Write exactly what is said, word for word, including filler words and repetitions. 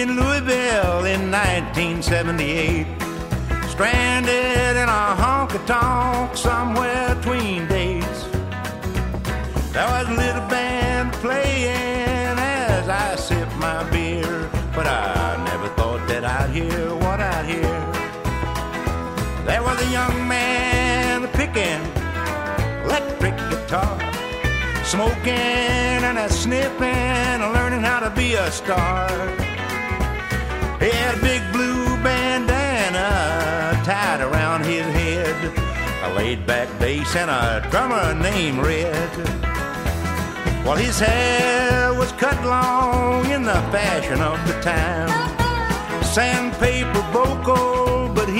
in Louisville in nineteen seventy-eight. Stranded in a honky-tonk somewhere between dates. There was a little band playing as I sipped my beer, but I never thought that I'd hear what I'd hear. There was a young man picking electric guitar, smoking and a sniffing, learning how to be a star. He had a big blue bandana tied around his head, a laid-back bass and a drummer named Red. While his hair was cut long in the fashion of the time, sandpaper boco